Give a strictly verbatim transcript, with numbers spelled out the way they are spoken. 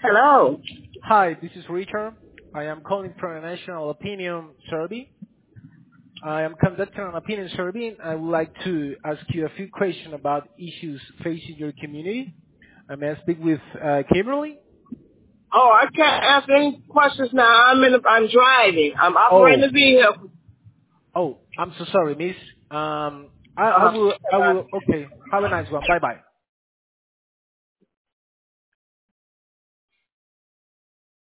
Hello. Hi, this is Richard. I am calling from a national opinion survey. I am conducting an opinion survey and I would like to ask you a few questions about issues facing your community. I may I speak with uh, Kimberly? Oh, I can't ask any questions now. I'm in. The, I'm driving. I'm operating Oh, the vehicle. oh, I'm so sorry, miss. Um, I, I Uh, will, I will, okay. Have a nice one. Bye bye.